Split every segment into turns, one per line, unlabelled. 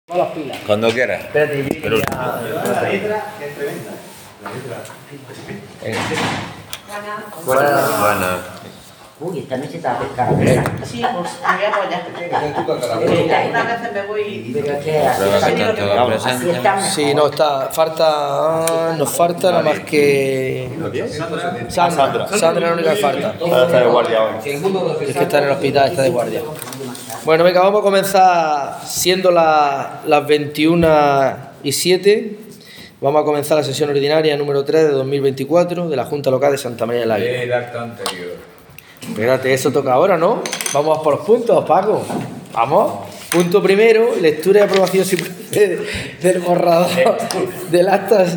Las pilas.
Cuando quieras.
Espérate,
Pero-
ya.
La letra es tremenda. La letra.
Bueno.
Bueno,
Uy, esta noche está pescada.
Sí, pues me voy a apoyar. Algunas veces me voy.
Pero que
prueba que
así
tanto
así
presente.
está mejor.
Sí, no, nos falta nada más que Sandra. Sandra es la única que falta.
Ahora está de guardia hoy.
Es que está en el hospital, está de guardia. Bueno, venga, vamos a comenzar siendo las 21:07. Vamos a comenzar la sesión ordinaria número 3 de 2024 de la Junta Local de Santa María del Águila.
El acto anterior.
Espérate, eso toca ahora, ¿no? Vamos por los puntos, Paco. Vamos. Punto primero, lectura y aprobación si procede del borrador del actas.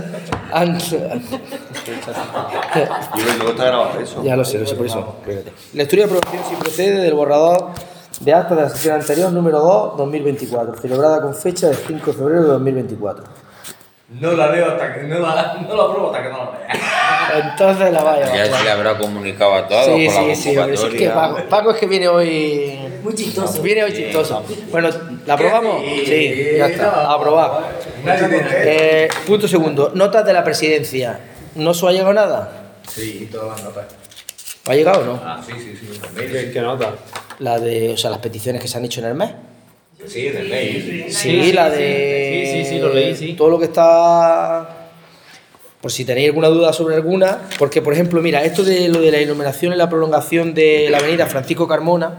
Y luego está grabado eso.
Ya lo sé, por eso. Espérate. Lectura y aprobación si procede del borrador de actas de la sesión anterior número 2, 2024, celebrada con fecha del 5 de febrero de 2024.
No la leo hasta que no la apruebo hasta que no la vea.
Entonces la vaya.
ya se le habrá comunicado a todos
Sí,
con la
sí, hombre, sí, es que
convocatoria.
Paco es que viene hoy.
Muy chistoso.
Viene hoy chistoso. Bueno, ¿la aprobamos? Sí, ya está. A aprobar.
Nadie tiene.
Punto segundo. Notas de la presidencia. ¿No os ha llegado nada?
Sí, todas las notas.
¿Ha llegado o no?
Ah, sí.
¿Qué nota?
La de, o sea, las peticiones que se han hecho en el mes.
Sí, en el mail.
Sí, la de.
Sí, lo leí, sí.
Todo lo que está. Por si tenéis alguna duda sobre alguna. Porque, por ejemplo, mira, esto de lo de la iluminación y la prolongación de la avenida Francisco Carmona.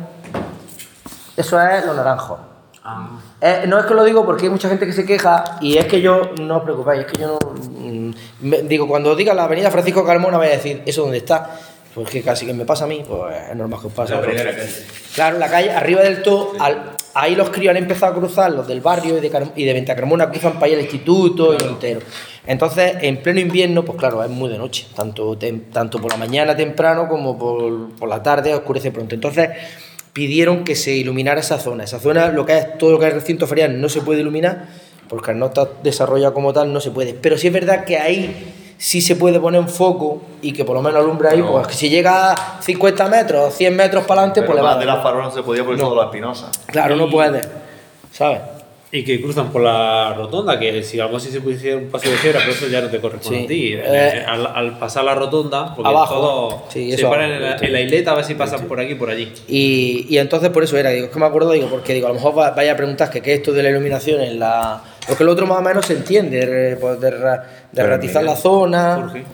Eso es lo naranjo. No es que lo digo porque hay mucha gente que se queja y es que yo, no os preocupéis, es que yo no. Digo, cuando diga la avenida Francisco Carmona, voy a decir, ¿eso dónde está? Pues que casi que me pasa a mí, pues es normal que os pase.
La primera calle.
Claro, la calle, arriba del todo, ahí los críos han empezado a cruzar, los del barrio y de Ventacarmona cruzan para allá el instituto y lo entero. Entonces, en pleno invierno, pues claro, es muy de noche, tanto por la mañana temprano como por la tarde, oscurece pronto. Entonces, pidieron que se iluminara esa zona. Esa zona, lo que es todo lo que es el recinto ferial, no se puede iluminar, porque al no estar desarrollado como tal, no se puede. Pero sí es verdad que ahí sí se puede poner un foco y que por lo menos alumbre ahí, pues que si llega a 50 metros, 100 metros para adelante, pues le va a
de
dar.
las farolas no se podía por eso de la espinosa.
Claro, no puede, ¿sabes?
Y que cruzan por la rotonda, que si algo así se pudiera un paso de cebra, pero eso ya no te corresponde
Sí.
a ti. Al pasar la rotonda, porque
Abajo.
todos
Sí,
se
eso
paran
abajo.
en la isleta a ver si pasan por aquí y por allí.
Y entonces por eso era, digo, es que me acuerdo, digo, porque digo, a lo mejor vaya a preguntar que qué es esto de la iluminación en la. Porque el otro más o menos se entiende, pues, de ratizar la zona.
Jorge.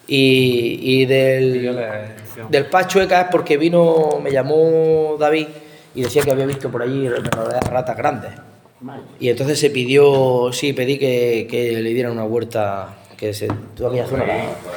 Y del Pachueca es porque me llamó David y decía que había visto por allí ratas grandes. Y entonces pedí que le dieran una huerta que todavía suena.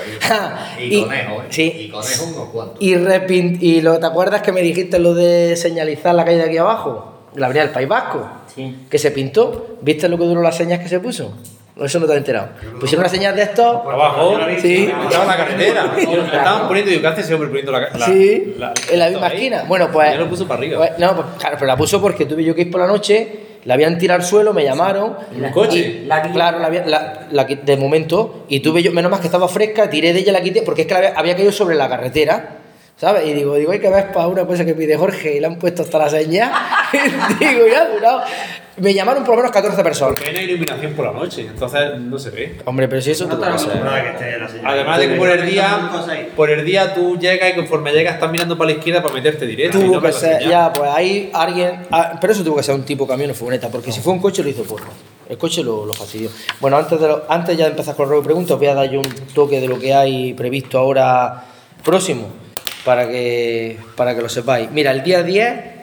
Y conejo, ¿eh?
Sí.
Y conejo unos cuantos.
Y ¿te acuerdas que me dijiste lo de señalizar la calle de aquí abajo? La avenida del País Vasco.
Sí.
Que se pintó. ¿Viste lo que duró las señas que se puso? Eso no te has enterado. Pusieron una señal de esto.
Por abajo,
Sí.
estaba en la carretera. Estaban poniendo, y ¿qué hace ese hombre poniendo la
Sí, en la misma
ahí?
esquina. Bueno, pues.
Ya lo puso para arriba.
Pues, no, pues claro, pero la puso porque tuve yo que ir por la noche, la habían tirado al suelo, me llamaron.
¿Un coche?
Y, claro, de momento. Y tuve yo, menos más que estaba fresca, tiré de ella, la quité, porque es que había caído sobre la carretera. ¿Sabes? Y digo, hay que ver para una cosa que pide Jorge y le han puesto hasta la señal. Digo, ya ha durado. Me llamaron por lo menos 14 personas.
Porque hay una iluminación por la noche, entonces no se ve.
Hombre, pero si eso tú puedes hacer.
Además de que por el día tú llegas y conforme llegas estás mirando para la izquierda para meterte directo. y
Tuvo
no
que
ves la
ser,
señal.
ya, pues ahí alguien. Pero eso tuvo que ser un tipo camión o furgoneta, porque si fue un coche lo hizo porro. El coche lo fastidió. Bueno, antes ya de empezar con el ruego de preguntas, voy a dar yo un toque de lo que hay previsto ahora próximo, para que lo sepáis. Mira, el día 10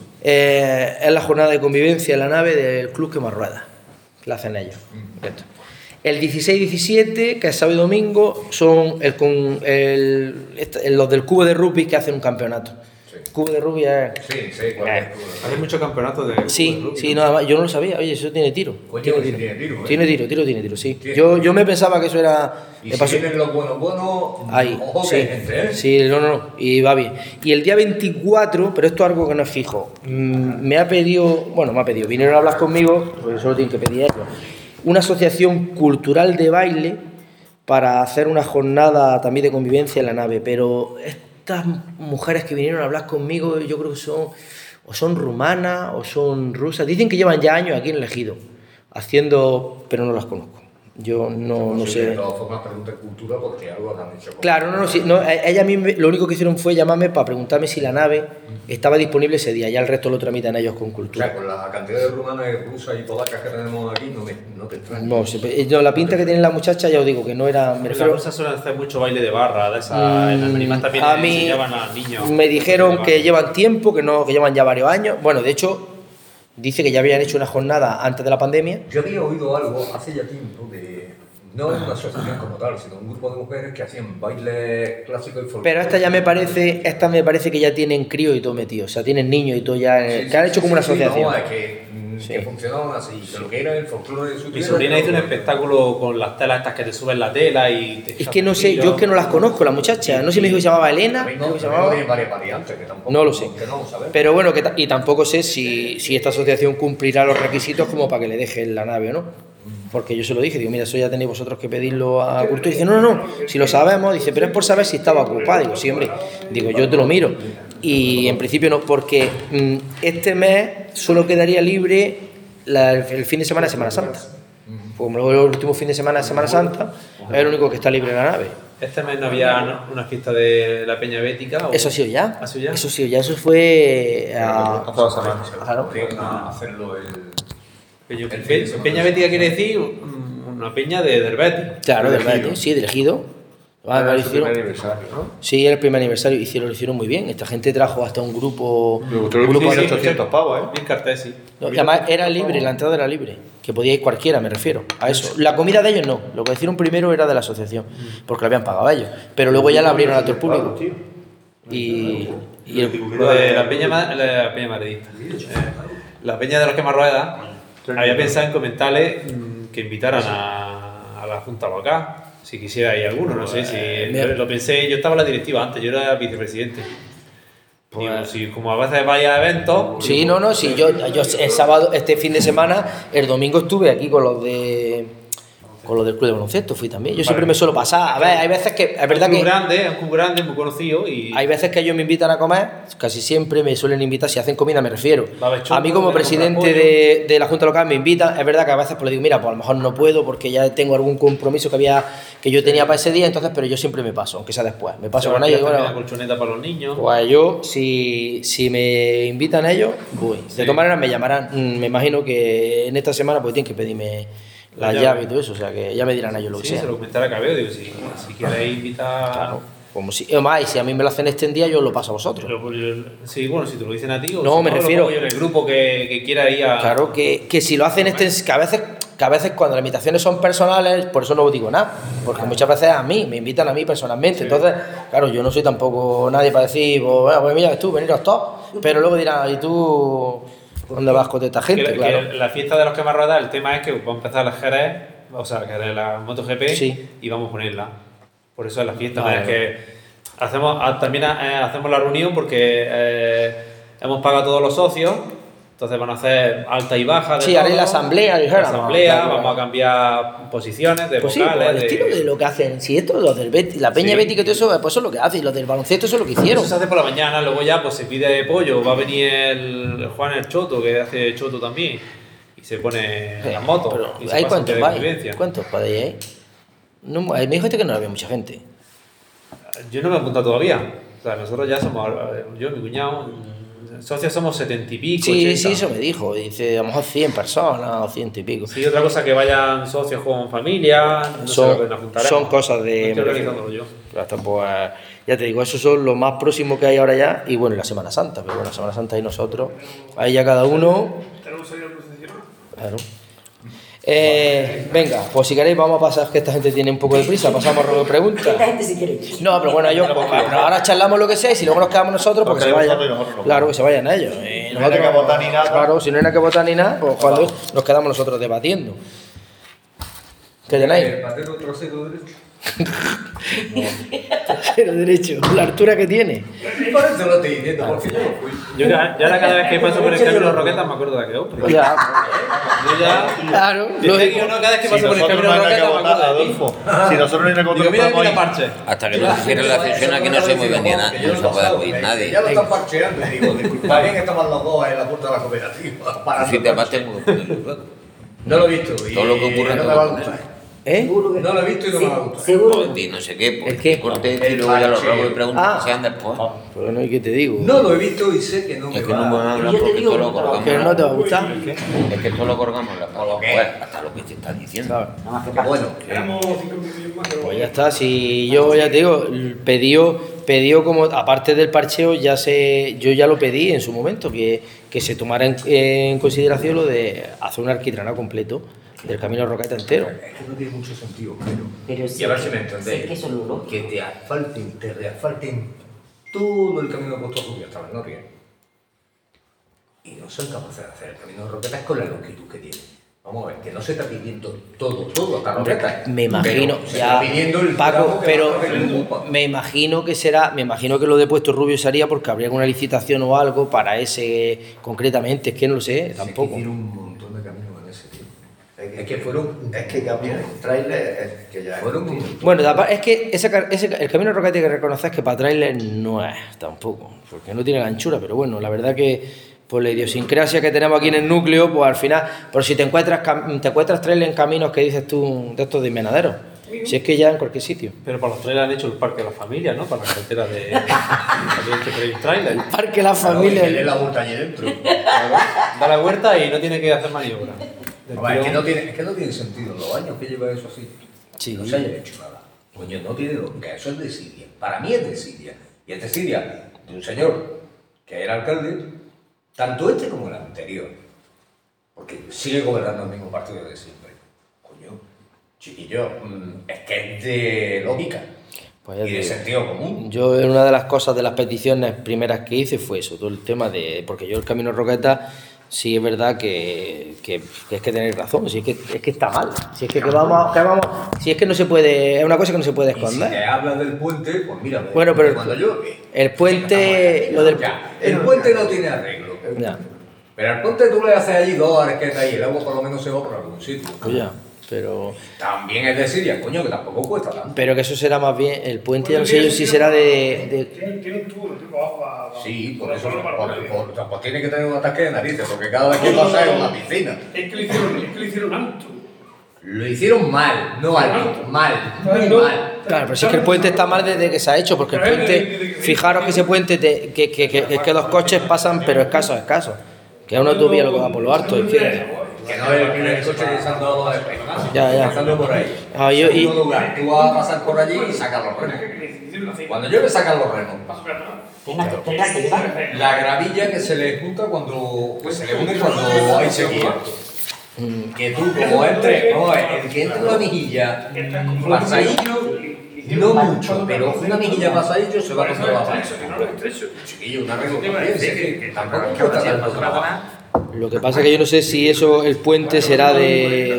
es la jornada de convivencia en la nave del Club Quema Ruedas, que la hacen ellos. El 16-17, que es sábado y domingo, son los del cubo de rugby que hacen un campeonato. Cubo de rugby es.
Sí, cualquier cubo.
Hace muchos campeonatos de.
Sí, nada más. Yo no lo sabía. Oye, eso tiene tiro.
Coño,
Tiene
sí
tiro.
tiene tiro, ¿eh?
Tiene tiro, sí.
Tiene.
Yo me pensaba que eso era.
Y
me
si
pasó-
vienen los buenos,
Ahí,
ojo
sí.
que hay gente, ¿eh?
Sí, no, y va bien. Y el día 24, pero esto es algo que no es fijo, me ha pedido, vinieron a hablar conmigo, porque solo tienen que pedir ellos, una asociación cultural de baile para hacer una jornada también de convivencia en la nave, pero estas mujeres que vinieron a hablar conmigo, yo creo que son rumanas o son rusas, dicen que llevan ya años aquí en el Ejido. haciendo, pero no las conozco. Yo no
Sí,
sé.
de todas formas, pregunta de cultura porque algo habrán hecho.
Claro, sí, ella a mí lo único que hicieron fue llamarme para preguntarme si la nave estaba disponible ese día, ya el resto lo tramitan ellos con
O
cultura.
sea, con la cantidad de rumanas, rusas y polacas que tenemos aquí, no te extraña.
No, la pinta que tiene la muchacha, ya os digo que no era. Me
Las
refiero,
rusas suelen hacer mucho baile de barra, de esa, en las minimas también
a mí
enseñaban a niños.
me dijeron que llevan tiempo, que llevan ya varios años. Bueno, de hecho, dice que ya habían hecho una jornada antes de la pandemia.
Yo había oído algo hace ya tiempo de. No es una asociación como tal, sino un grupo de mujeres que hacían baile clásico y folclore.
Pero esta me parece que ya tienen crío y todo metido, o sea, tienen niños y todo ya, que han hecho como una asociación.
No, es que funcionaban así, que lo que era el folclore de su
Mi
tierra.
sobrina hizo un espectáculo con las telas estas que te suben la tela y te
Es que no sé, yo es que no las conozco, la muchacha, no sé si me dijo que se llamaba Elena,
También
creo
no,
que se
también
llamaba.
hay varias variantes que tampoco.
No lo sé.
Que no lo sabemos.
Pero bueno, y tampoco sé si esta asociación cumplirá los requisitos como para que le dejen la nave o no. Porque yo se lo dije, digo, mira, eso ya tenéis vosotros que pedirlo a Cultura. Y dice, no, si lo sabemos, dice, pero es por saber si estaba ocupada. Digo, sí, hombre, digo, yo te lo miro. Y en principio no, porque este mes solo quedaría libre el fin de semana de Semana Santa. Como luego el último fin de Semana Santa, es el único que está libre en la nave.
Este mes no había una fiesta de la Peña Bética.
Eso ha sido ya.
¿Ha sido ya?
Eso ha sido ya, eso fue
Hace 2 semanas.
Claro.
Podrían hacerlo
Peña Bética quiere decir una peña del Betis.
Claro, del Betis, sí, del Ejido.
Era
Lo
su primer
hicieron.
aniversario, ¿no?
Sí, era el primer aniversario, lo hicieron muy bien. Esta gente trajo hasta un grupo.
Me gustó el grupo de
sí,
800 pavos, ¿eh?
Bien Cartesi.
No, y además era libre, la entrada era libre. Que podía ir cualquiera, me refiero a eso. La comida de ellos no. Lo que hicieron primero era de la asociación, porque lo habían pagado ellos. Pero luego ya la abrieron a todo el público. Y
Lo de la Peña Madridista. La Peña de los Quemarruedas había pensado en comentarle que invitaran a la Junta Local. Si quisiera ir alguno, no sé si. Lo pensé, yo estaba en la directiva antes, yo era vicepresidente. Digo, si como a veces vaya a eventos.
sí, sí, yo el sábado, este fin de semana, el domingo estuve aquí con los del club de baloncesto, fui también. Yo siempre me suelo pasar. A ver, hay veces que es verdad que
Es un club grande, muy conocido y.
hay veces que ellos me invitan a comer, casi siempre me suelen invitar, si hacen comida me refiero.
Va a haber
A mí como
churros,
presidente de la Junta Local me invitan, es verdad que a veces pues le digo, mira, pues a lo mejor no puedo porque ya tengo algún compromiso que yo tenía para ese día, entonces, pero yo siempre me paso, aunque sea después. Me paso con ellos y
Una
bueno,
colchoneta para los niños.
pues yo, si me invitan ellos, voy. De todas maneras me llamarán, me imagino que en esta semana pues tienen que pedirme la llave y todo eso, o sea que ya me dirán ellos lo que
Sí,
sea.
se lo comentará a Cabello, digo, si queréis invitar.
Claro, como si, además, y si a mí me lo hacen extendida, yo lo paso a vosotros.
Sí, bueno, si te lo dicen a ti o
No,
si
me
lo
refiero-
pongo yo en el grupo que quiera ir a.
Claro, que si lo hacen que a veces cuando las invitaciones son personales, por eso no os digo nada, porque muchas veces a mí, me invitan a mí personalmente, entonces, claro, yo no soy tampoco nadie para decir, pues mira, tú, veniros todos, pero luego dirán, ¿y tú dónde vas con esta gente?
Que
Claro.
la fiesta de los Quemarruedas, el tema es que va a empezar la Jerez, o sea, que es la MotoGP,
Sí.
y vamos a ponerla. Por eso es la fiesta.
Vale.
Es que también hacemos la reunión porque hemos pagado a todos los socios, entonces van a hacer alta y baja.
Sí, haré la asamblea, dijéramos. Claro.
Vamos a cambiar posiciones de
Pues sí,
vocales.
pues el estilo de lo que hacen, si esto, los del Betis, la Peña
Sí.
Bética y todo eso, pues eso es lo que hacen, y los del baloncesto eso es lo que hicieron.
Eso se hace por la mañana, luego ya pues se pide pollo, va a venir el Juan el Choto, que hace Choto también, y se pone las motos.
Pero,
y se
¿hay
pasa un día
cuántos
de
vais?
convivencia.
¿Cuántos podéis ir? No, me dijo que no había mucha gente.
Yo no me he apuntado todavía. O sea, nosotros ya somos, yo y mi cuñado, socios somos 70 y pico.
Sí,
80.
sí, eso me dijo. Dice, a lo mejor 100 personas o 100 y pico.
Sí, otra cosa que vayan socios con familia, no sé lo que nos juntaremos.
son cosas de...
Estoy organizándolo yo.
Hasta, pues, ya te digo, esos son los más próximos que hay ahora ya. Y bueno, y la Semana Santa. Pero bueno, la Semana Santa y nosotros. Ahí ya cada uno... Claro. Venga, pues si queréis vamos a pasar, que esta gente tiene un poco de prisa, pasamos a
Esta
preguntas.
gente si quiere.
No, pero bueno, ellos, pues, ahora charlamos lo que sea y si luego nos quedamos nosotros, pues que se
Porque
vayan.
nosotros y nosotros no.
Claro, que se vayan ellos.
No hay que votar ni nada.
Claro, si no hay nada que votar ni nada, pues cuando nos quedamos nosotros debatiendo. ¿Qué tenéis?
Patero trasero derecho.
Pero derecho, la altura que tiene.
Por eso lo estoy diciendo, porque yo no fui.
Yo ya cada vez que paso por el camino de Roquetas me acuerdo de aquello.
Ya,
Yo ya...
claro.
Yo digo, no, cada vez que
Si
paso por el
nosotros
camino
no
de
hay que
Roquetas me
votar,
acuerdo de ti.
Adolfo. Si nosotros no hay que
Digo,
votar,
mira,
estamos
mira
ahí.
parche.
Hasta que no hicieran la sesión aquí no sé muy bien nada, no se puede oír nadie.
Ya lo están parcheando, digo, disculpa, bien que estamos los dos en la puerta de la cooperativa.
Si te vas tengo que ponerlo luego.
No lo he visto. Y
Todo lo que ocurre
no
te
me
va
va
a
a
poner.
gustar.
Seguro que
No lo he visto y no me va a gustar.
Seguro que
Y no sé qué,
¿El
pues
qué?
corte y luego ya los robos y preguntas
Ah.
que sean después.
Pues no, ¿y qué te digo?
No lo he visto y sé que no me
Es que no me van a
va.
hablar
Yo te
porque
digo
todo lo
que no,
colgamos.
¿Que no te va a gustar?
Es que todo lo colgamos en la
¿Lo qué?
pues, hasta lo que te están diciendo.
¿Sabes?
nada más que
Que
pasa.
bueno.
Pues ya está, si yo ya te digo, pedió como, aparte del parcheo, yo ya lo pedí en su momento, que se tomara en consideración lo de hacer un alquitranado completo del camino Roqueta entero.
Es que no tiene mucho sentido,
Pero
y
sí,
a ver si me
sé
entendéis.
que eso es lo lógico.
Que te reasfalten todo el camino de Puerto Rubio hasta la Noria. Y no son capaces de hacer el camino de Roquetas con la longitud que tiene. Vamos a ver, que no se está pidiendo todo hasta Roquetas.
Me imagino,
Pero se
ya,
está pidiendo el
Paco,
tramo que
pero
va a hacer el Upa.
me imagino que lo de Puerto Rubio se haría porque habría alguna licitación o algo para ese concretamente, es que no lo sé, tampoco.
Es que tiene un montón de caminos en ese, tío. Es que fueron...
Es que camiones, trailers, que ya
Fueron un...
Bueno, es que el camino Roqueta hay que reconocer que para trailer no es tampoco, porque no tiene la anchura, pero bueno, la verdad que por la idiosincrasia que tenemos aquí en el núcleo, pues al final, por si te encuentras trailer en caminos que dices tú, de estos de invernaderos, si es que ya en cualquier sitio.
Pero para los trailers han hecho el parque de la familia, ¿no? Para la carretera de trailer.
Parque la
Claro,
familia.
y que le la vuelta allí dentro.
Da la vuelta y no tiene que hacer maniobra. Del
A ver,
tirón.
es que no tiene sentido los años que lleva eso así.
Sí.
No se haya hecho nada. Coño, no tiene lógica. Eso es de Siria. Para mí es de Siria. Y es de Siria de un señor que era alcalde, tanto este como el anterior. Porque sigue gobernando el mismo partido de siempre. Coño, chiquillo, es que es de lógica.
Pues ya
Y de
te digo.
sentido común.
Yo, una de las cosas de las peticiones primeras que hice fue eso, todo el tema de. Porque yo el camino Roqueta, sí es verdad que es que tenéis razón, si es que está mal. Si es que vamos, si es que no se puede. Es una cosa que no se puede
Y si te
esconder.
hablas del puente, pues mira,
Bueno, pero
cuando llueve.
el puente. Lo del.
Ya, el puente no tiene arreglo.
Ya,
Pero al puente tú le haces allí 2 arquetas y el agua por lo menos se va por algún sitio.
pues ya. Pero.
También es de Siria, coño, que tampoco cuesta tanto.
Pero que eso será más bien. El puente ya no sé yo si será de.
Tiene un tubo, tipo agua.
Sí, por eso pues tiene que tener un ataque de narices, porque cada vez que pasa es una piscina.
Es que lo hicieron alto.
Lo hicieron mal, no alto, mal, muy
No.
mal.
Claro, pero si es que el puente está mal desde que se ha hecho, porque el puente, fijaros que ese puente, es que los coches pasan, pero escasos. Que es una utopía lo que va por lo alto. Es que,
Que no es el primer coche que se han dado de
Ya.
Empezando por ahí.
Ah,
En segundo lugar, tú vas a pasar por allí y sacas los remos. Cuando llueve sacan los remos.
Tendrás que llevar.
La gravilla que se le junta cuando se le une cuando hay sequía. Que tú como entres, no, el que entre una mejilla pasadillo, no mucho, pero una mejilla pasadillo se va contra la pared. Chiquillo, un arreglo también, sé que tampoco cuesta tanto trabajo.
lo que pasa es que yo no sé si eso, el puente será del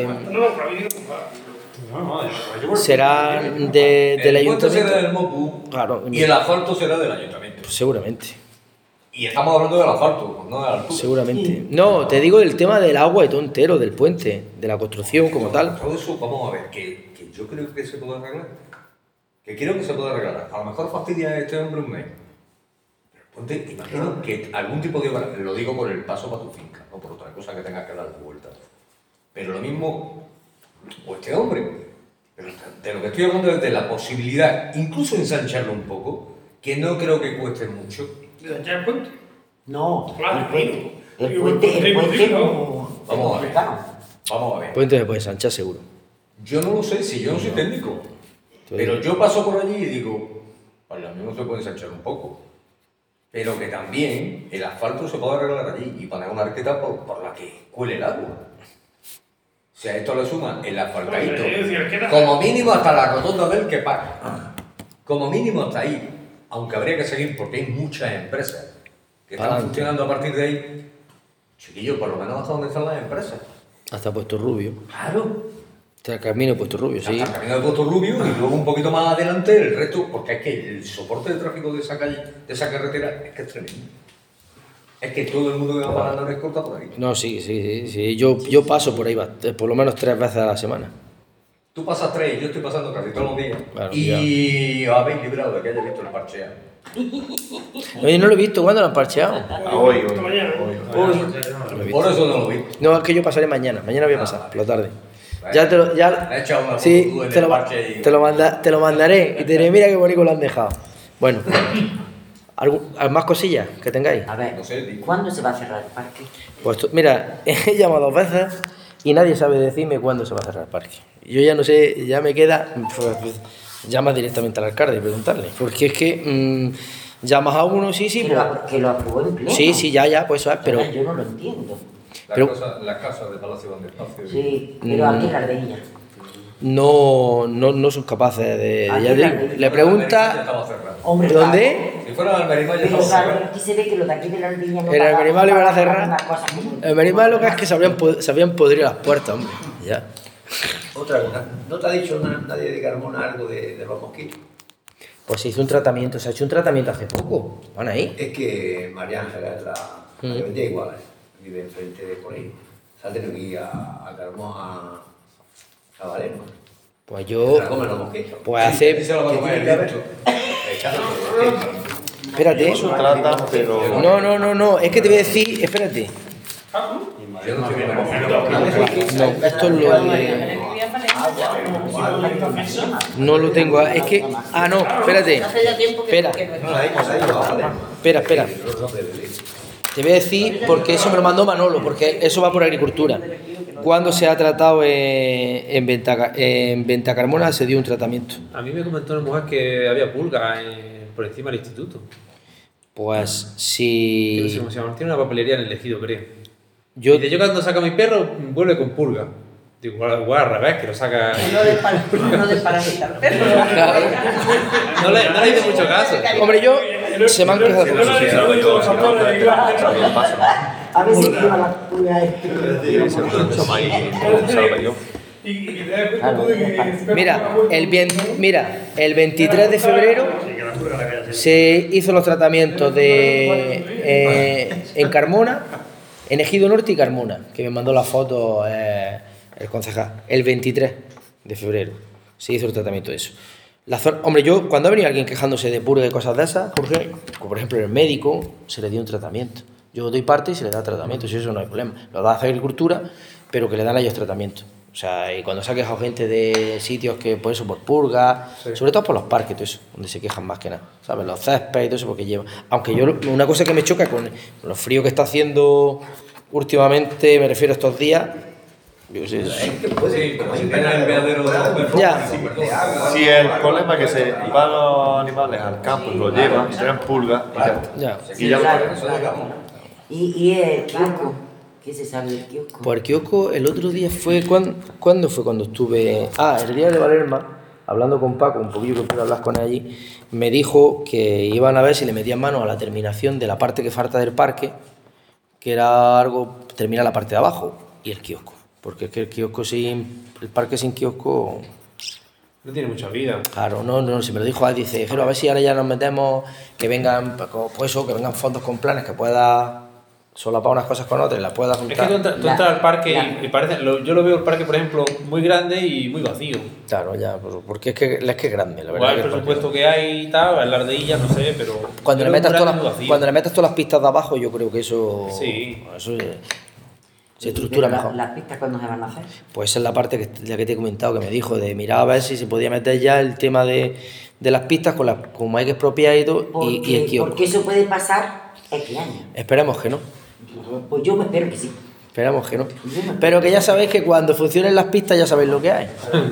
El puente será
ayuntamiento.
del MOPU
Claro,
y el asfalto será del ayuntamiento.
seguramente.
Y estamos hablando del asfalto, no de la altura.
Seguramente. No, te digo el tema del agua y todo entero, del puente, de la construcción como tal.
Todo eso, vamos a ver, que yo creo que se puede arreglar. Que quiero que se pueda arreglar. A lo mejor fastidia a este hombre un mes. Pero ponte, imagino que algún tipo de obra, lo digo por el paso para tu finca, no por otra cosa que tengas que dar la vuelta. Pero lo mismo, o este hombre. Pero de lo que estoy hablando es de la posibilidad, incluso ensancharlo un poco, que no creo que cueste mucho.
¿Ya el puente?
No,
Claro,
el puente. El
digo,
puente
no.
como.
Vamos a ver.
Mexicano.
Vamos a ver.
El puente se puede ensanchar seguro.
Yo no lo sé, si yo no soy técnico. Pero yo paso por allí y digo, vale, a mí no se puede ensanchar un poco. Pero que también el asfalto se puede arreglar allí y poner una arqueta por la que cuele el agua. Si a esto le suma el asfaltadito, como mínimo hasta la rotonda del que paga. Como mínimo hasta ahí. Aunque habría que seguir porque hay muchas empresas que están
Adelante.
funcionando a partir de ahí. Chiquillo, por lo menos hasta donde están las empresas.
Hasta Puesto Rubio.
Claro.
Hasta el camino de Puesto Rubio, sí.
Hasta el camino de Puerto Rubio y luego un poquito más adelante el resto, porque es que el soporte de tráfico de esa calle, de esa carretera, es que es tremendo. Es que todo el mundo que va parando en escolta por ahí.
No, sí. Yo paso por ahí por lo menos 3 veces a la semana.
Tú pasas 3, yo estoy pasando casi todos los días.
Claro,
y os habéis librado de que haya visto el parcheado.
Oye, no lo he visto. ¿Cuándo lo han parcheado?
Hoy.
Por eso no lo vi.
No, es que yo pasaré mañana. Mañana voy a pasar, por la tarde. Ya te lo...
Le he echado una
Sí,
foto en
te
el
lo,
parche y-
te lo mandaré y te diré, mira qué bonito lo han dejado. Bueno, ¿más cosillas que tengáis?
A ver,
No sé, digo.
¿cuándo se va a cerrar el parque?
Pues mira, he llamado 2 veces y nadie sabe decirme cuándo se va a cerrar el parque. Yo ya no sé, ya me queda, pues, llama directamente al alcalde y preguntarle, porque es que llamas a uno, sí,
Que
pues,
lo aprobó en pleno.
sí, ya, pues eso es, pero
Yo no lo entiendo.
Pero-
Las casas de Palacio van despacio.
Sí, pero aquí en Cardeña.
no son capaces de...
Aquí
ya
en
digo,
Almería.
le
Ya
pregunta,
estaba cerrado.
Hombre,
¿dónde?
claro.
Si fuera Almería ya
Pero
estaba
claro,
cerrado.
aquí se ve que los de aquí de la Almería no
El
pagaban-
Almería lo iban a cerrar.
una cosa como-
El Merimá lo que es que se habían podrido las puertas, hombre, ya.
Otra cosa, ¿no te ha dicho nadie de Carmona algo de los mosquitos?
Pues se hizo un tratamiento, se ha hecho un tratamiento hace poco, van ahí.
Es que María Ángela es la vendía igual, vive enfrente de por ahí. Se ha tenido que ir a Carmona a Valero.
Pues
Se
yo,
la comen los mosquitos.
pues
Sí,
hace,
se lo va a comer
tiene que
el
haber?
bicho.
espérate.
Tratan, pero...
No, es que te voy a decir, espérate.
Yo no estoy viendo.
No, esto es lo de... No lo tengo, es que... Ah, no, espérate.
Hace ya tiempo que
Espera,
No, ahí se ha ido a Valero.
espera. Te voy a decir, porque eso me lo mandó Manolo, porque eso va por agricultura. Cuando se ha tratado en Venta Carmona se dio un tratamiento.
A mí me comentó una mujer que había pulga por encima del instituto.
Pues
Que no sé
si
cómo se llama. Tiene una papelería en el ejido, creo.
yo
Y yo cuando saco a mi perro, vuelve con pulga. Digo, igual al revés, que lo saca...
No de parasitar.
No le hice mucho caso.
hombre, yo se me han quejado por eso.
A ver si lleva la pulga
Mira, el 23 de febrero se hizo los tratamientos en Carmona, en Ejido Norte y Carmona, que me mandó la foto el concejal. El 23 de febrero se hizo el tratamiento de eso. Hombre, yo cuando ha venido alguien quejándose de purga y cosas de esas, Jorge, como por ejemplo el médico, se le dio un tratamiento. Yo doy parte y se le da tratamiento, si eso no hay problema. Lo da agricultura, pero que le dan a ellos tratamiento. O sea, y cuando se ha quejado gente de sitios que por eso, por purga, sobre todo por los parques, todo eso, donde se quejan más que nada, ¿sabes? Los céspedes y todo eso, porque lleva. Aunque yo, una cosa que me choca con lo frío que está haciendo últimamente, me refiero a estos días, yo qué sé,
Sí, como si tenga el veadero de los perros.
Ya.
Si el problema es que se van los animales al campo y lo llevan y traen pulgas y ya está.
ya.
Y ya
Y el kiosco, ¿qué se sabe del kiosco?
Pues el kiosco el otro día fue, ¿cuándo fue cuando estuve? Ah, el día de Valerma, hablando con Paco, un poquillo que pude hablar con él allí, me dijo que iban a ver si le metían mano a la terminación de la parte que falta del parque, que era algo, terminar la parte de abajo, y el kiosco. Porque es que el parque sin kiosco,
No tiene mucha vida.
claro, no, se me lo dijo a él, dice, pero a ver si ahora ya nos metemos, que vengan, pues eso, que vengan fondos con planes, que pueda solapar unas cosas con otras, las pueda
Es que
juntar.
tú entras al parque y parece... yo lo veo el parque, por ejemplo, muy grande y muy vacío.
Claro, ya, porque es que es grande, la verdad.
Igual
que
el
el parque-
presupuesto que hay y tal, las ardillas, no sé, pero...
Cuando
yo
le,
lo veo
metas
muy
todas
grande y
las,
vacío.
cuando le metas todas las pistas de abajo, yo creo que eso,
Sí.
eso se estructura mejor.
¿Las pistas cuándo se van a hacer?
Pues esa es la parte la que te he comentado, que me dijo, de mirar a ver si se podía meter ya el tema de las pistas, como hay que expropiar y todo, y el kiosco.
Porque eso puede pasar este año.
Esperemos que no,
Pues yo me espero que sí.
esperemos que no. Pero que ya sabéis que cuando funcionen las pistas ya sabéis lo que hay.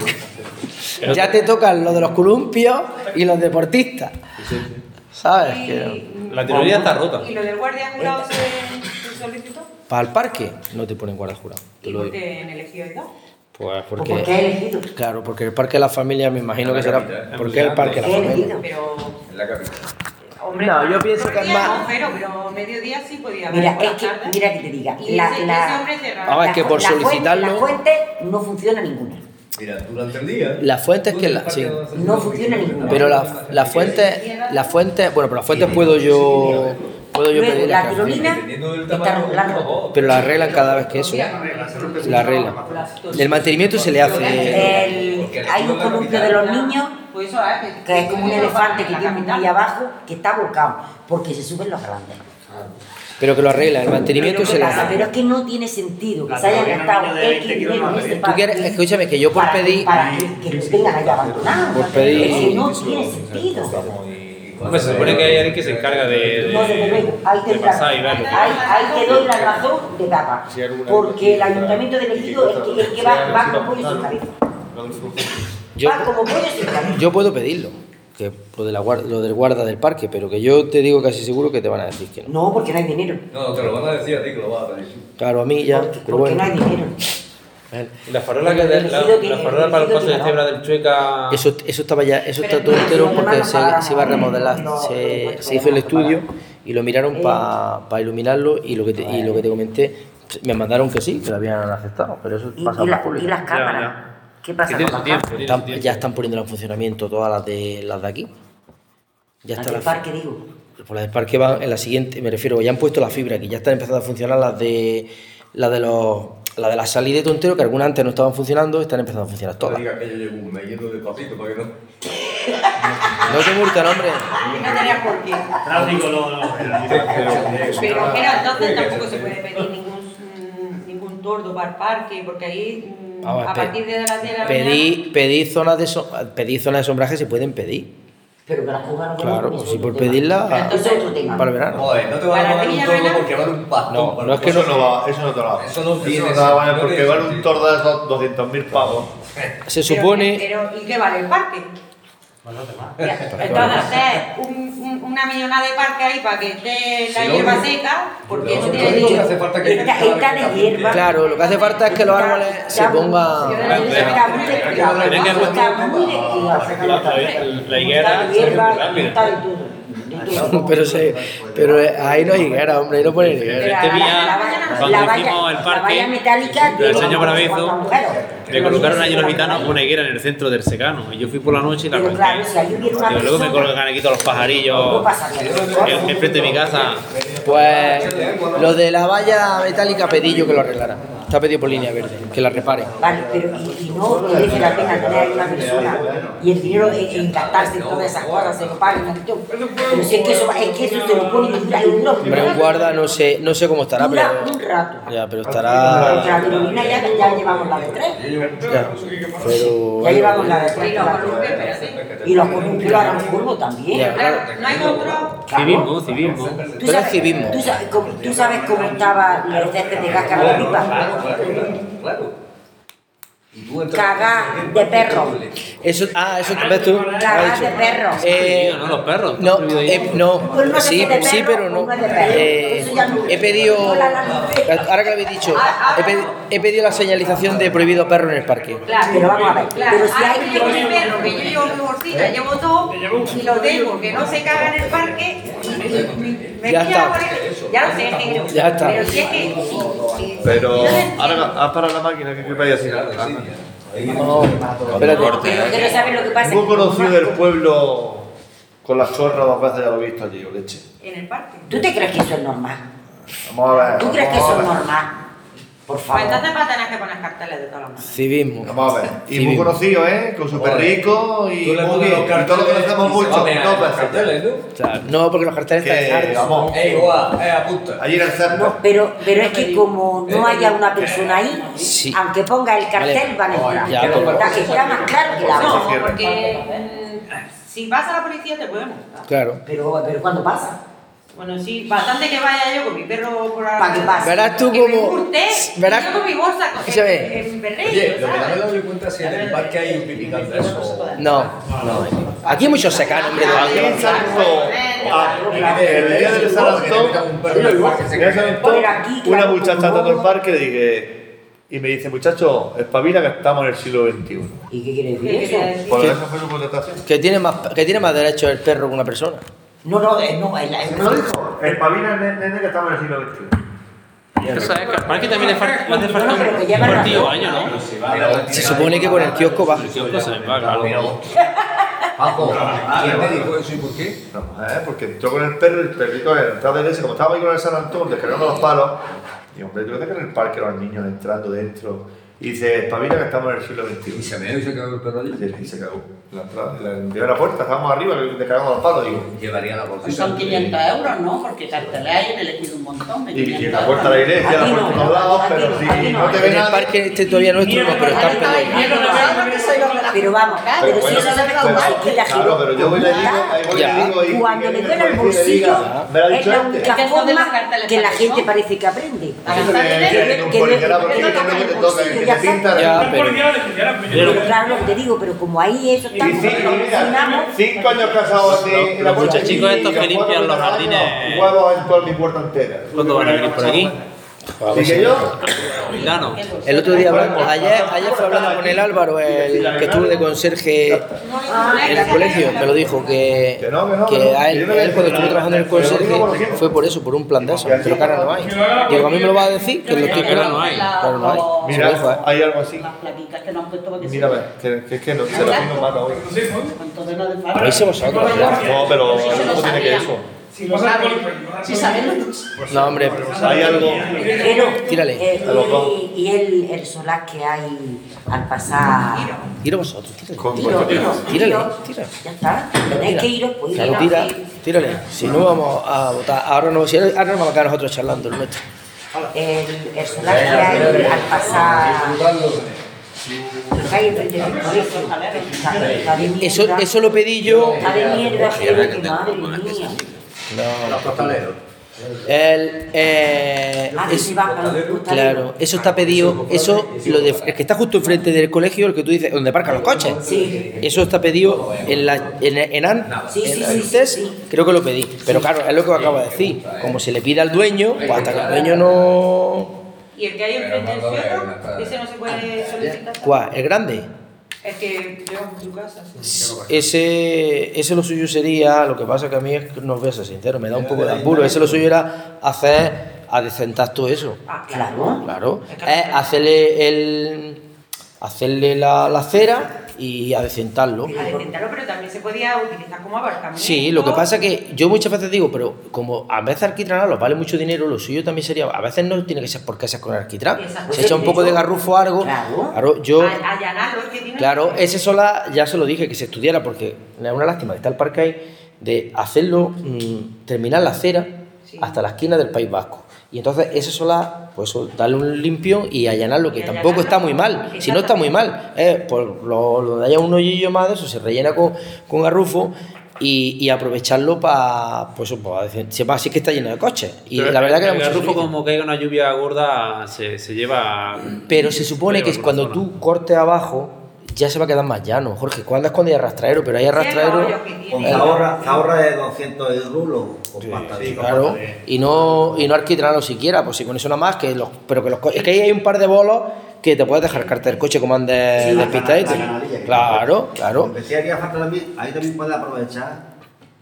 Ya te tocan los de los columpios y los deportistas. ¿Sabes?
La teoría está rota.
¿Y lo del guardia jurado se solicitó?
Para el parque no te ponen guardia jurado. Te
¿Y
lo
por
digo.
qué en el ejido no?
Pues
¿Por qué he elegido?
Claro, porque el parque de la familia me imagino que será. Porque el parque de la
¿Qué he
familia.
elegido?
Pero,
En la capital.
hombre,
No, yo pienso
por
que es
día
más-
no, pero mediodía sí podía haber.
Mira,
por
es
la
que,
tarde.
mira que te diga.
Y ese hombre cerrado.
Ah, es que por solicitarlo-
La fuente no funciona ninguna.
Mira, durante el día...
La fuente es que sí.
No funciona ninguna.
Pero la fuente, bueno, pero las fuentes puedo yo
Luego,
pedirle
la
que
tirolina
Dependiendo del
está
tamaño...
regulando.
pero la arreglan cada vez que eso. La arreglan. El mantenimiento se le hace.
Hay un columpio de los niños
pues eso es
Que es como un elefante que
la
tiene
capital.
ahí abajo, que está volcado, porque se suben los grandes.
Pero que lo arregla, el mantenimiento se le hace.
Pero es que no tiene sentido que
La
se haya
teoría no
gastado
viene de
X
20
dinero en
kilómetros.
este
Tú
parque.
quieres, escúchame, que yo por pedir.
Para que lo tengan ahí abandonado.
Por pedir-
Es que no tiene sentido.
Hombre, se supone que hay alguien que se encarga
No, desde luego, ahí
de pasar y
tendrá.
verlo.
Ahí te doy la razón de Capa. Porque el ayuntamiento de Elegido es que va como pollo sin cabeza.
Yo,
Va como pollo sin cabeza.
yo puedo pedirlo, que lo del guarda del parque, pero que yo te digo casi seguro que te van a decir que no.
No, porque no hay dinero.
No, te lo van a decir a ti que lo vas a pedir.
Claro, a mí ya,
Porque
pero
no
bueno.
hay dinero.
Y la farola que la farola para el paso de cebra del Chueca.
Eso estaba ya, eso está todo entero porque se iba a remodelar, se hizo el estudio y lo miraron para iluminarlo y lo que te comenté, me mandaron que sí, que lo habían aceptado, pero eso pasa por
Y
público.
las cámaras.
Ya.
¿Qué pasa
Que tiene
con
su
las
tiempo,
cámaras?
tiene su tiempo.
Ya están poniendo en funcionamiento todas las de aquí. Ya
Las
está
del parque, digo.
Por las del parque van en la siguiente, me refiero, ya han puesto la fibra aquí, ya están empezando a funcionar las de la salida de Tontero, que algunas antes no estaban funcionando, están empezando a funcionar
No
todas.
digas que yo llevo un mes yendo despacito para que no.
No te multan, hombre.
No tenía por qué.
Tráfico
Pero mira, entonces tampoco se puede pedir ningún tordo para el parque, porque ahí
Vamos,
a partir de las 10 de la mañana.
Pedir zonas de sombraje se pueden pedir.
Pero que las cojan no
Claro,
eso es
si
otro
por
tema.
pedirla
Eso es otro tema.
para el verano.
Joder, no te van a
Para
pagar
ti,
un
ya
tordo
verás.
porque vale un pastón.
No,
para
no es que
el
Eso no va, eso no te lo va.
Eso no tiene
te va a valer
sentido,
porque
no
vale
tiene
un tordo de esos 200.000 pavos.
Se supone.
Pero, ¿y qué vale el parque? Entonces, hacer una millonada de parque ahí para que esté la
Si lo
hierba
único-
seca, porque
lo
no
único
tiene
que
dinero.
hace falta que
Está de hierba.
Claro, lo que hace falta es que los árboles se pongan.
Está muy descuidado.
Tienen que-
Está muy descuidado.
La higuera
Está de hierba,
rápido.
está de todo.
Pero ahí no hay higuera, hombre, ahí no pone higuera.
Este día, cuando hicimos el
la
parque,
valla metálica
del señor
cuántos
Bravizo,
agujeros.
me colocaron allí los gitanos una higuera en el centro del secano. Y yo fui por la noche y la
Pero
arranqué.
claro, si ahí hubiera una
Y luego me
persona,
colocan aquí todos los pajarillos
no pasaría nada.
enfrente de mi casa.
Pues lo de la valla metálica pedí yo que lo arreglara. Está pedido por línea verde, que la repare.
Vale, pero y no merece la pena tener ahí una persona y el dinero en gastarse en todas esas cosas, se lo paguen. Pero si es que eso se lo pone y dura y dura.
Hombre, un guarda no sé cómo estará,
Dura
pero.
un rato.
Ya, pero
La
estará.
tirolina ya llevamos la de 3.
Ya, pero.
Ya llevamos la de 3.
Y los columpios, espérate.
Y los columpios lo harán polvo también.
Ya.
Claro, no hay control.
Civismo, civismo.
¿Tú sabes,
civismo.
tú sabes cómo estaba el césped de cáscara de pipa?
Claro. Y tú entras-
Cagá de perro.
Eso, ¿ves tú?
Cagá de perro.
¿No? Los perros.
No, no,
Pues no sé
sí,
si de
sí,
perro
pero
o
no.
no es de perro. Eso ya no.
He pedido, ahora que lo habéis dicho, he pedido la señalización de prohibido perro en el parque.
Claro,
Pero vamos a ver,
claro.
pero si
Ahora
hay-
que llevo mi perro, que yo llevo mi bolsita, llevo todo, y lo tengo, que no se caga en el parque, y me
Ya
pilla
está.
por eso. Ya lo sé, negro.
Ya está.
Pero si es que.
Pero ahora has parado la máquina que vaya así.
Espérate.
Pero que no sabes lo que pasa.
Tengo conocido del pueblo con las chorras 2 veces, ya lo he visto allí, o leche.
En el parque.
¿Tú te crees que eso es normal?
Vamos a ver.
¿Tú crees que
vamos
eso
a
es
ver.
normal? Por
Pues
favor.
entonces va a tener que poner carteles de todas las maneras.
Civismo.
Vamos a ver. Y
Civismo.
muy conocido, ¿eh? Con su perrico y
Tú le
muy
pones
bien.
los
Y todo lo
carteles
conocemos
y se
mucho.
va a mear
2
los
veces.
carteles, ¿no?
O sea, no, porque los carteles
Que,
están hartos.
vamos,
Guau, apunta.
allí en el centro.
No, pero es que como no haya una persona ahí,
Sí.
aunque ponga el cartel,
Vale.
van a entrar.
Ya, pero-
Está más claro que la
No,
otra.
porque si pasa la policía te podemos.
Claro.
Pero ¿cuándo pasa?
Bueno, sí, bastante que vaya yo con mi perro por la.
Pa' que pase.
Verás tú
Que me
como.
hurte,
Verás.
y yo con mi bolsa
Escúchame.
en perreo.
Oye, lo que no me he
¿sabes?
dado cuenta es si en el parque hay un pipicán de eso.
No. Aquí hay muchos secanos, hombre, de
Aquí en
algo.
San Antón, el día del San Antón,
Pero aquí,
una
claro,
muchacha
como
andando en el
no-
parque le dije, y me dice, muchacho, espabila que estamos en el siglo XXI.
¿Y qué quiere
¿Qué
decir
quiere
eso?
decir?
Por eso fue su contestación.
Que tiene más derecho el perro que una persona.
No, no,
¿No dijo? Espabila, nene, que estamos en el siglo XXI.
Eso es que al parque también le hace falta
No, pero que llevan
un cuartillo
razón.
baño, ¿no?
Se supone que con el kiosco va.
El kiosco se les va, claro.
Paco, ¿quién te dijo eso y por qué?
Porque entró con el perro y el perrito entraba de ese, como estaba ahí con el San Antón, descargando los palos. Y hombre, yo creo que en el parque los niños entrando dentro Y dice, espabila que estamos en el siglo
¿Y
XXI.
se meó y se cagó el perro allí?
Y se cagó. En la primera puerta, estábamos arriba, le cagamos los palos, digo.
Llevaría la bolsa.
Son 500 euros, ¿no? Porque cartelera y le pido un montón de
Y
500
la puerta de la iglesia, la puerta de todos lados, pero si no te
En
ve
el
nadie...
parque este todavía nuestro no, pero está en Pedoya.
Pero vamos, pero si eso se quita
Claro, pero yo voy y le digo, ahí voy y le digo... y-
cuando
y
le
el
duele el
policía le
bolsillo,
diga, "Me lo ha
es
dicho
la
este".
única
¿Qué son de los
forma
carteles
que la
que
gente
son?
parece que aprende.
Que un policía porque no te toca, que te pinta...
Ya, pero-
Claro, lo que te digo, pero como ahí eso está
Y mira, 5 años casados así, en la
Los
puerta
muchachicos
aquí,
estos que
y a
limpian
4
los
de cada
jardines.
año, huevos en toda mi puerta entera.
¿Cuándo van a venir por aquí?
Así que yo...
Milano.
El otro día hablamos, ayer fue hablando con el Álvaro, el que estuvo de conserje en el colegio, me lo dijo, que a él cuando estuvo trabajando en el conserje fue por eso, por un plan de eso, pero que ahora no hay. Digo, a mí me lo va a decir, que lo estoy esperando.
no hay.
Claro, no hay. Se lo dijo,
Mira, hay algo así.
Las plaquitas que nos han puesto porque
Mira, que es que no, se lo nos mata hoy.
con todo lo de
Pero
fábrica.
hice vosotros, ya.
No, pero ¿cómo tiene que eso?
Si lo saben, si saben,
No, hombre,
Hay algo...
Pero,
Tírale.
y el solar que hay al pasar.
tira vosotros, tírale.
Con
Tiro,
vuestro
tiro,
Tírale,
tiro.
tira.
Ya está. Tenéis que iros, pues
Claro, tírale. Si no vamos a votar, ahora no vamos a quedar nosotros charlando el nuestro.
El solar que hay al pasar. Hay enfrente del colegio. Está de mierda.
Eso lo pedí yo.
Está de mierda, pero que madre mía.
Los costaleros.
Claro, eso está pedido, el que está justo enfrente del colegio, el que tú dices, donde aparcan los coches.
Sí.
Eso está pedido antes, creo que lo pedí. Pero claro, es lo que acabo de decir. Como se le pide al dueño, pues hasta que el dueño no.
¿Y el que hay enfrente del suelo? ¿Ese no se puede solicitar?
¿Cuál? ¿El grande?
El que lleva en su casa. Sí.
Ese lo suyo sería, lo que pasa que a mí es que no voy a ser sincero, me da un poco de apuro. Ese lo suyo era adecentar todo eso.
Ah,
Claro.
Claro, es hacerle la acera y adecentarlo.
Adecentarlo, pero también se podía utilizar como aparcamiento.
Sí, lo que pasa que yo muchas veces digo, pero como a veces alquitranarlo vale mucho dinero, lo suyo también sería, a veces no tiene que ser por casas con alquitrán,
Exacto.
se echa un poco de garrufo a algo, claro, yo...
Allanarlo, es que tiene...
Claro, ese sola ya se lo dije que se estudiara porque es una lástima que está el parque ahí de hacerlo, terminar la acera hasta la esquina del País Vasco. Y entonces ese sola, pues darle un limpio y allanarlo, que tampoco está muy mal, si no está muy mal, por lo de haya un hoyillo más de eso, se rellena con garrufo y aprovecharlo para, pues sepa así que está lleno de coches. Y
Pero
la verdad que
el garrufo, como caiga una lluvia gorda, se lleva...
Pero se supone que cuando tú cortes abajo ya se va a quedar más llano, Jorge. ¿Cuándo es cuando hay arrastraero? Pero hay arrastraero...
Con ahorra de 200 euros con pastadito.
Claro, y no alquitrarlo siquiera, pues si con eso nada más, es que ahí hay un par de bolos que te puedes dejar carta del coche como andes despistadito. Claro.
Decía que falta también, ahí también puedes aprovechar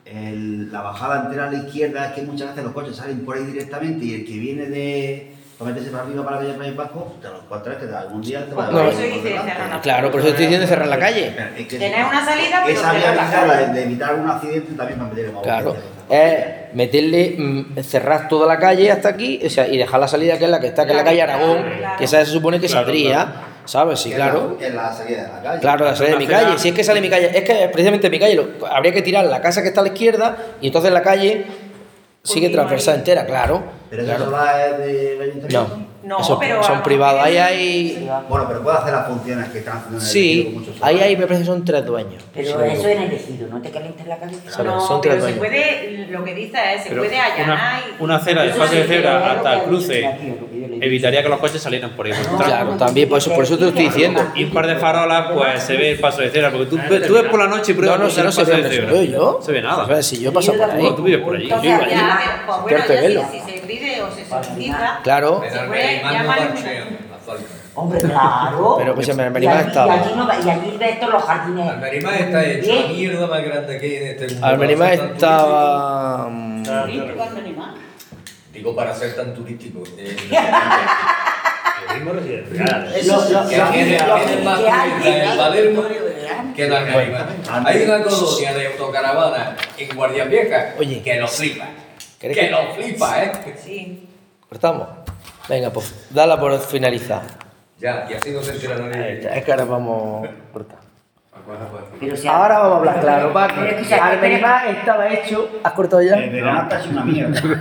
la bajada entera a la izquierda, es que muchas veces los coches salen por ahí directamente y el que viene de... para meterse para arriba para ver el País Vasco, te lo encuentras que algún día te va a
Por eso dice cerrar la
Claro, por eso estoy diciendo cerrar la calle.
Tener una salida, pero
esa
cerrar la
vía
calle.
de evitar un accidente también para meter en
Claro, es meterle, cerrar toda la calle hasta aquí, o sea, y dejar la salida que es la que está, que es la calle Aragón, que esa se supone que saldría, ¿sabes? Sí, claro.
Que es la salida de la calle.
Claro, la salida de mi calle. Si es que sale mi calle, es que precisamente mi calle habría que tirar la casa que está a la izquierda y entonces la calle sigue transversal entera, claro.
Pero
claro.
eso va del ayuntamiento.
No,
Eso,
pero
son privados. Ahí hay.
Bueno, pero puede hacer las funciones que están haciendo en el
Sí,
ejido con muchos
ahí
solares.
me parece que son 3 dueños.
Pero
Sí.
eso en el elegido, no te calientes la cabeza.
Son
No,
tres
pero se
dueños.
puede, lo que dice es, se
Pero
puede allanar
una acera de paso de cebra hasta el cruce evitaría que los coches salieran por ahí.
Claro, también, por eso te lo estoy diciendo.
Y un par de farolas, pues se ve el paso de cebra. Porque tú ves por la noche y pruebas
No, si no se ve,
cebra.
veo yo.
No se ve nada.
A ver, si yo paso por ahí.
Bueno, tú vives por allí.
Yo vivo allí.
Pues bueno,
Qué arte
ya
verlo.
si se pide o se solicita,
Claro,
se puede llamar
Hombre, claro.
pero pues en
Y
Almerimá
allí-
estaba.
y allí ves todos los jardines.
Almerimá está hecho la mierda más grande que hay en este mundo.
Almerimá
Para ser tan
estaba.
Turístico, animal.
turístico. Digo, para ser tan turístico. Tiene más turistas en Palermo que en Almerimá. Hay una colonia de autocaravana en Guardia Vieja
Oye.
que lo flipa.
¿Querés
Que lo flipa,
sí.
¿Cortamos? Venga, pues dala por finalizar.
Ya, y así no se entera nadie.
Es que ahora vamos a cortar.
Pero si
Ahora vamos a hablar claro, Paco.
Pero es que si-
Almerimá estaba hecho. ¿Has cortado ya?
El verano está hecho una mierda.